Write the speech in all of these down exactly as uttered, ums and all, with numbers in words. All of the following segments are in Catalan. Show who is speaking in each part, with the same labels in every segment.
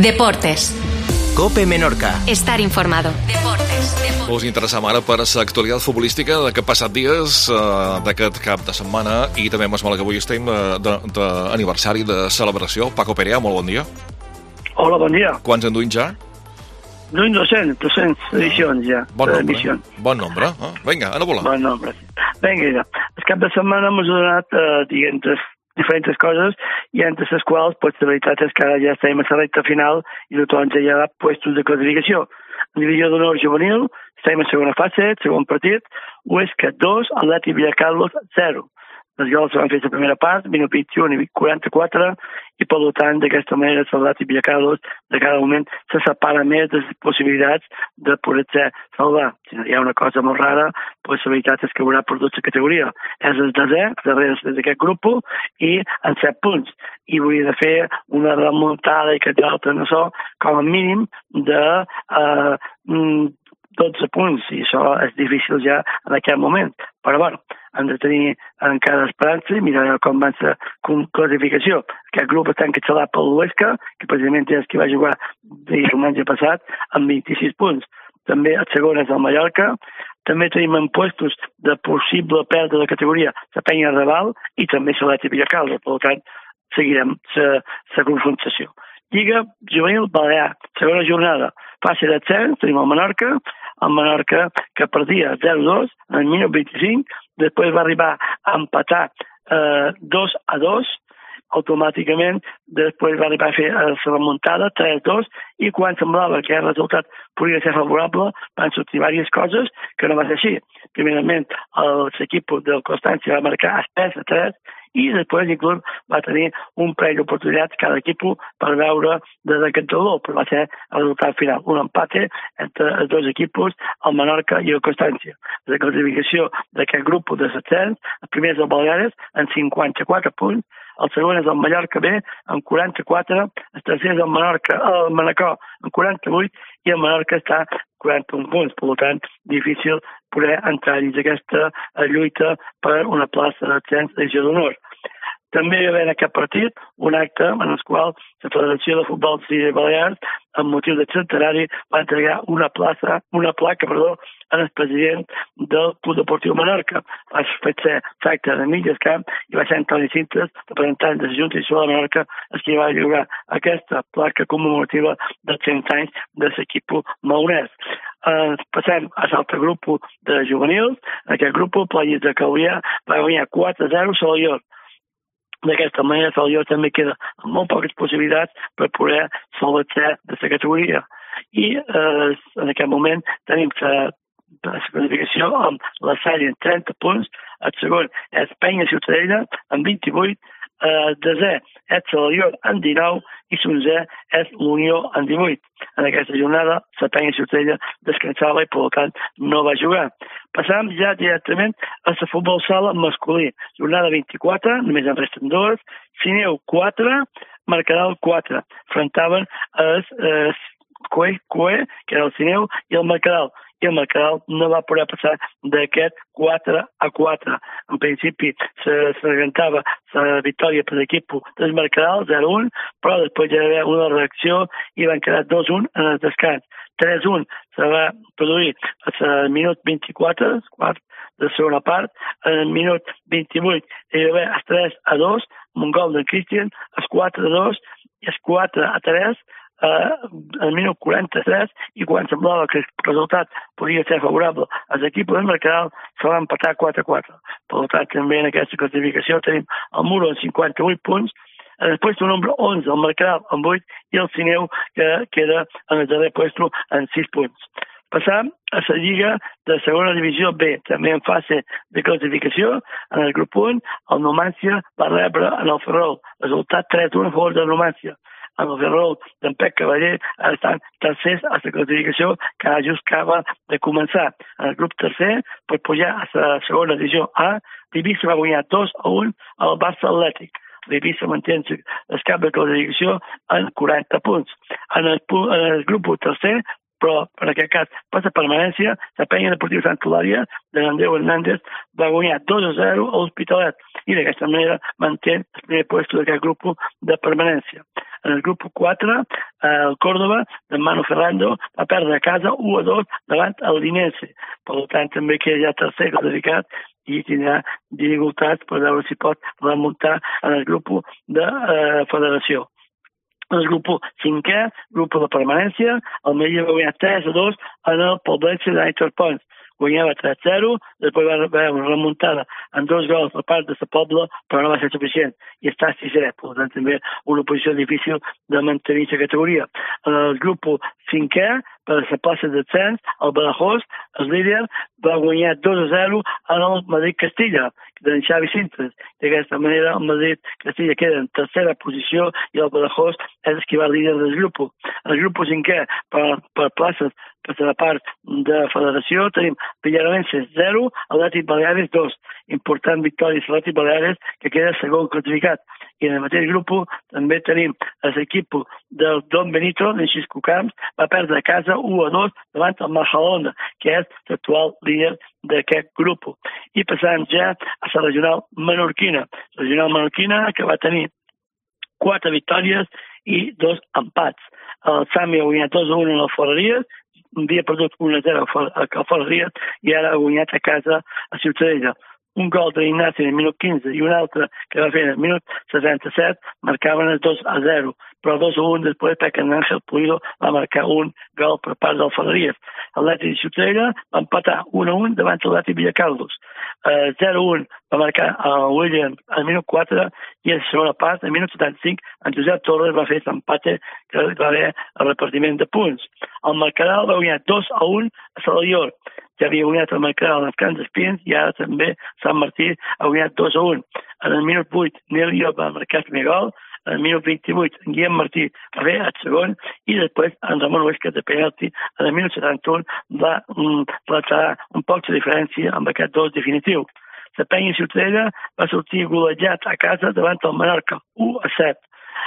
Speaker 1: Deportes.
Speaker 2: COPE Menorca.
Speaker 1: Estar informado. Deportes. Deportes.
Speaker 3: Us interessam ara per l'actualitat futbolística d'aquest passat dies, uh, d'aquest cap de setmana, i també més mal que avui estem uh, d'aniversari de, de celebració. Paco Perea, molt bon dia.
Speaker 4: Hola, bon dia.
Speaker 3: Quants en duim ja?
Speaker 4: Duim dos-cents, dos-cents edicions ja.
Speaker 3: Bon nombre,
Speaker 4: edicions.
Speaker 3: bon nombre. Ah, vinga, a volar.
Speaker 4: Bon nombre. Vinga, ja. El cap de setmana m'ha donat, uh, diguem, diferents coses, i entre les quals, pues, la veritat és que ara ja estem a la recta final i tothom ja ha puestos de classificació. En divisió d'honor juvenil, estem en segona fase, segon partit, Huesca dos, Atlètic Villacarlos zero. Els gols van fer la primera part, minut vint-i-u i quaranta-quatre, i per tant, d'aquesta manera, l'Atlètic Villacarlos, de cada moment, se separa més de les possibilitats de poder-se salvar. Si no hi ha una cosa molt rara, pues, la veritat és que haurà perdut la categoria. És el desè, darrere d'aquest grup, i en set punts. I hauria de fer una remuntada i que d'altra no so, com a mínim de eh, dotze punts, i això és difícil ja en aquest moment. Però, bueno, han de tenir encara esperança i mirar com va la classificació. Aquest grup està encapçalat pel Huesca, que precisament és qui va jugar diumenge passat, amb vint-i-sis punts. També el segon és el Mallorca. També tenim en puestos de possible pèrdua de categoria la Penya Raval i també l'Atlètic Villacarlos. Per tant, seguirem la confrontació. Lliga juvenil Balear, segona jornada. Fase d'ascens, tenim el Menorca, el Menorca que perdia zero dos en el minut vint-i-cinc, després va arribar a empatar eh, dos a dos, automàticament, després va arribar a fer la remuntada tres a dos, i quan semblava que el resultat podia ser favorable, van sortir diverses coses que no va ser així. Primerament, l'equip del Constància va marcar tres a tres, i després inclús va tenir un parell d'oportunitats cada equip per veure des d'aquest dolor, però va ser el resultat final. Un empate entre els dos equips, el Menorca i el Constància. La classificació d'aquest grup de set-cents, el primer és el Baleares, amb cinquanta-quatre punts, el segon és el Mallorca B, amb quaranta-quatre, el tercer és el Menorca, el Manacor, amb quaranta-vuit, i el Menorca està quaranta-un punts, per tant, difícil poder entrar-hi aquesta lluita per una plaça d'ascens de divisió d'honor. També hi va haver en aquest partit un acte en el qual la Federació de Futbol de Balears, amb motiu del centenari, va entregar una plaça, una placa, perdó, al president del Club Deportiu Menorca. Va fer acte de mig camp i va ser Antoni Cintas, representant de la Junta Divisió de Menorca, el que va lliurar aquesta placa commemorativa dels cent anys de l'equip maonès. Uh, passem a l'altre grup de juvenils. En aquest grup, el Players de Calvià va guanyar quatre a zero a l'Aior. D'aquesta manera, l'Aior també queda amb molt poques possibilitats per poder salvar-se de la categoria. I uh, en aquest moment tenim la classificació amb la sèrie en trenta punts, el segon és Penya Ciutadella amb vint-i-vuit, el desè és l'Aior amb dinou i l'onzè és l'Unió amb divuit. En aquesta jornada, la Penya Ciutadella descansava i, per tant, no va jugar. Passam ja directament a la futbol sala masculí. Jornada vint-i-quatre, només en resten dues, Sineu quatre, Mercadal quatre. Enfrontaven el Cue, Cue, que era el Sineu, i el Mercadal. I el Mercadal no va poder passar d'aquest quatre a quatre. En principi s'argentava la victòria per l'equip del Mercadal, zero a un, però després hi va haver una reacció i van quedar dos a un en el descans. tres a un se va produir al minut vint-i-quatre, quart de la segona part, al minut vint-i-vuit hi va haver el tres a dos, amb un gol de Cristian, el quatre a dos i el quatre a tres, al minut quaranta-tres, i quan semblava que el resultat podia ser favorable als equips del Mercadal, se va empatar quatre a quatre. Per tant, també en aquesta classificació tenim el Muro amb cinquanta-vuit punts, després el nombre onze, el Mercadal amb vuit, i el Sineu, que queda en el darrer puesto amb sis punts. Passam a la Lliga de segona divisió B, també en fase de classificació. En el grup un, el Numància va rebre en el Ferrol, resultat tres a un a favor del Numància. En el Ferrol d'en Pep Cavaller estan tercers a la classificació que just acaba de començar. En el grup tercer, per pujar a la segona divisió A, l'Eivissa va guanyar dos a un al Barça Atlètic. L'Eivissa manté el cap de classificació en quaranta punts. En el, en el grup tercer, però en aquest cas per la permanència, la penya deportiva Sant Eulàlia de Andreu Hernández va guanyar dos a zero a l'Hospitalet i d'aquesta manera manté el primer lloc d'aquest grup de permanència. En el grup quatre, el Córdoba, de Manu Ferrando, va perdre a casa u a dos davant el Linense. Per tant, també queda ja tercer classificat i tindrà dificultats per veure si pot remuntar en el grup de eh, federació. En el grup cinquè, grup de permanència, el Melilla va guanyar tres a dos en el Poblense d'Aitor Pons. Guanyava tres a zero, després va haver una remuntada en dos gols per part de la Pobla, però no va ser suficient, i està a sisè, per tant també una posició difícil de mantenir la categoria. En el grup cinquè, per la plaça de descens, el Badajoz, el líder, va guanyar dos a zero en el Madrid-Castilla, d'en Xavi Sintres. D'aquesta manera, el Madrid-Castilla queda en tercera posició i el Badajoz és el que va líder del grup. En el grup cinquè, per, per places, per la part de federació, tenim Villaroense zero, Atlètic Baleares dos. Important victòria de l'Atlètic Baleares, que queda segon classificat. I en el mateix grup també tenim l'equip del Don Benito, d'en Xisco Camps, va perdre a casa u a dos davant el Majadahonda, que és l'actual líder d'aquest grup. I passant ja a la regional menorquina. La regional menorquina que va tenir quatre victòries i dos empats. El Sami ha guanyat dos a un en el Ferreries, havia perdut un a zero a Ferreries i ara ha guanyat a casa a Ciutadella. Un gol d'Ignasi en el minut quinze i un altre que va fer en el minut seixanta-set marcaven el dos a zero, però dos a un després perquè en Ángel Pulido va marcar un gol per part del Ferreries. L'Atlètic de Ciutadella va empatar un a un davant l'Atlètic Villacarlos. Uh, zero a un va marcar el William al minut quatre i en la segona part, al minut setanta-cinc, en Josep Torres va fer l'empate que va haver el repartiment de punts. El Mercadal va guanyar dos a un a Saladior. Ja havia guanyat el Mercadal als Camps d'Espins i ara també Sant Martí ha guanyat dos a un. En el minut vuit, Nil Llop va marcar el primer gol, en el minut vint-i-vuit, en Guillem Martí va fer el segon i després en Ramon Huesca de penalti en el minut setanta-un va mm, retallar un poc de diferència amb aquest dos definitiu. La Penya Ciutadella va sortir golejat a casa davant el Menorca, u a set.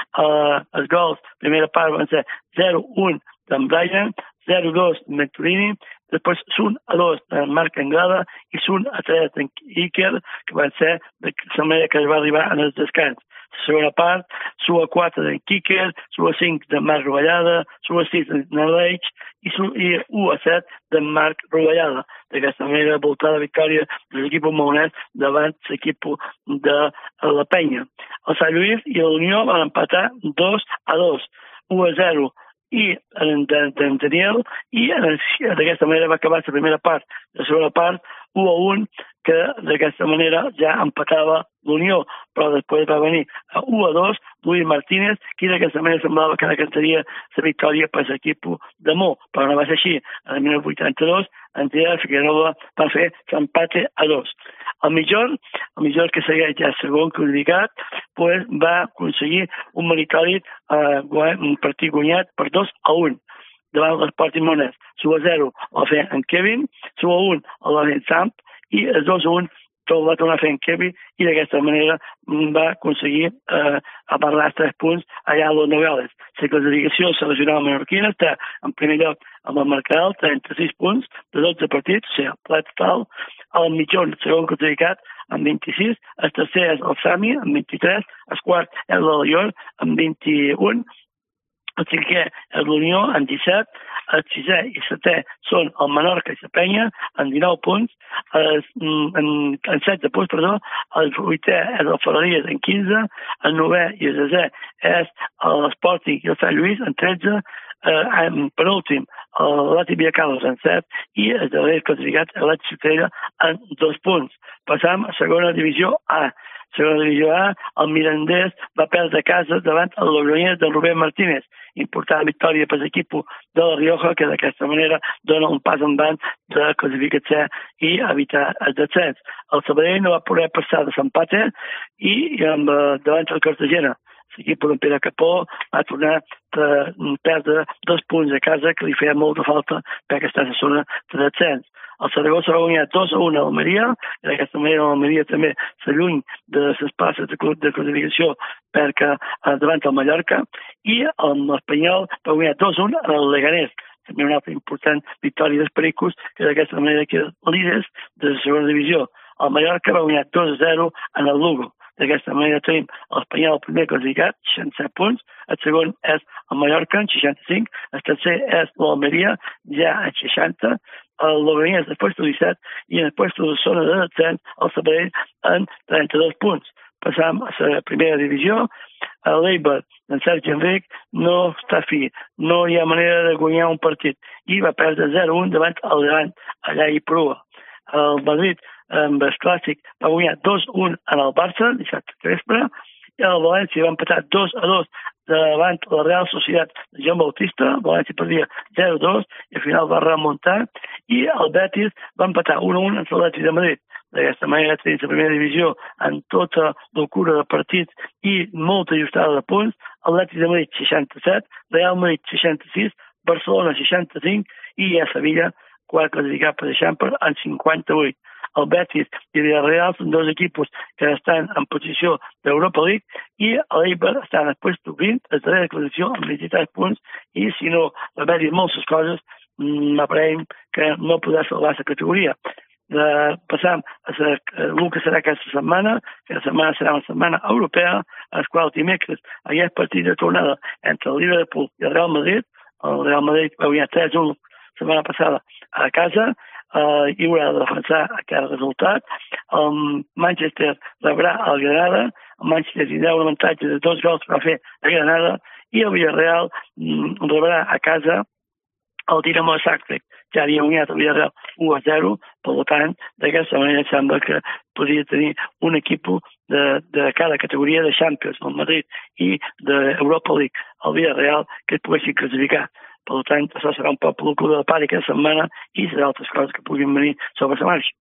Speaker 4: Uh, els gols, primera part van ser zero a un d'en Brian, zero a dos d'en Venturini, després un a dos d'en Marc Anglada i un a tres d'en Iker, que van ser de la manera que es va arribar en el descans. La segona part, un a quatre d'en Kiker, un a cinc d'en Marc Rovellada, un a sis d'en Aleix i un a set d'en Marc Rovellada. D'aquesta manera, voltada victòria de l'equip maonès davant l'equip de la Penya. El Sant Lluís i l'Unió van empatar dos a dos, u a zero i en Daniel i d'aquesta manera va acabar la primera part. La segona part, u a un, que d'aquesta manera ja empatava l'Unió, però després va venir a u a dos Luis Martínez, que d'aquesta manera semblava que cantaria la victòria per l'equip de Mo, però no va ser així. En el minut vuitanta-dos, Andrea Figueroa va fer l'empate a dos. El millor, el millor que segueix ja segon classificat, pues, va aconseguir un meritori, eh, un partit guanyat per dos a un davant l'Esport Mones. u a zero el va fer en Kevin, u a un el va fer en Samp i el dos a un tot va tornar a fer en Kevin i d'aquesta manera va aconseguir eh, aparlar tres punts allà a les Nogales. La classificació de la regional menorquina està en primer lloc amb el Mercadal, trenta-sis punts de dotze partits, o sigui, ple total. El mitjon, segon classificat, amb vint-i-sis, el tercer és el Sami, amb vint-i-tres, el quart és l'Alior, amb vint-i-un, el cinquè és l'Unió, amb disset, el sisè i setè són el Menorca i la Penya, amb dinou punts, el, en, en setze punts, perdó, el vuitè és el Ferreries, en quinze, el novè i el desè és l'Sporting i el Sant Lluís, en tretze, eh, en penúltim, l'Atlètic Villacarlos, en set, i el darrer classificat és l'Atlètic Ciutadella, en dos punts. Passam a segona divisió A. Segona divisió A, el Mirandés va perdre casa davant el Logroñés de Rubén Martínez. Important victòria per l'equip de la Rioja, que d'aquesta manera dona un pas endavant de classificar-se i evitar el descens. El Sabadell no va poder passar de l'empate i amb, davant el Cartagena. L'equip de Pere Capó va tornar a perdre dos punts a casa que li feia molta falta perquè està a la zona de descens. El Saragossa va guanyar dos a un a l'Almeria, i d'aquesta manera l'Almeria també s'alluny de les passes de, de classificació perquè davant el Mallorca, i l'Espanyol va guanyar dos a un al Leganés. també una altra important victòria dels Pericos, que d'aquesta manera queden líders de la segona divisió. El Mallorca va guanyar dos a zero en el Lugo. D'aquesta manera tenim l'Espanyol el primer classificat, seixanta-set punts, el segon és el Mallorca, en seixanta-cinc, el tercer és l'Almeria, ja en seixanta, el Logroñés després de disset i en després de la zona de descens, el Sabadell en trenta-dos punts. Passam a la primera divisió, l'Eibar, en Sergi Enric, no està fi, no hi ha manera de guanyar un partit, i va perdre zero a un davant el Gran, allà i Prua. El Madrid, amb el clàssic, va guanyar dos a un en el Barça, dissabte vespre, i el València va empatar dos a dos davant la Real Societat de Joan Bautista, el València perdia zero a dos i al final va remuntar, i el Betis va empatar un a un en l'Atlètic de Madrid. D'aquesta manera tenim la primera divisió en tota locura de partits i molta ajustada de punts, Atlètic de Madrid seixanta-set, Real Madrid seixanta-sis, Barcelona seixanta-cinc i a Sevilla, quart classificat per Eixample, en cinquanta-vuit. El Betis i el Real són dos equipos que estan en posició d'Europa League i l'Eibar està en el puesto vint, la darrera classificació amb vint-i-tres punts, i si no va haver-hi moltes coses, m'apareix que no podrà salvar la categoria. De, passam a la, el que serà aquesta setmana, que la setmana serà una setmana europea, a la qual dimecres hi ha partit de tornada entre el Liverpool i el Real Madrid. El Real Madrid va guanyar tres a un la setmana passada a casa, eh, i haurà de defensar aquest resultat. El Manchester rebrà el Granada, el Manchester tindrà un avantatge de dos gols que va fer a Granada, i el Villarreal mm, rebrà a casa el Dinamo de Zagreb, ja havia guanyat el Villarreal u a zero, per tant, d'aquesta manera sembla que podria tenir un equip de, de cada categoria de Champions, el Madrid i d'Europa League, el Villarreal, que es poguessin classificar. Per tant, això serà un poc pel cul de la pànic aquesta setmana i serà altres coses que puguin venir sobre la marxa.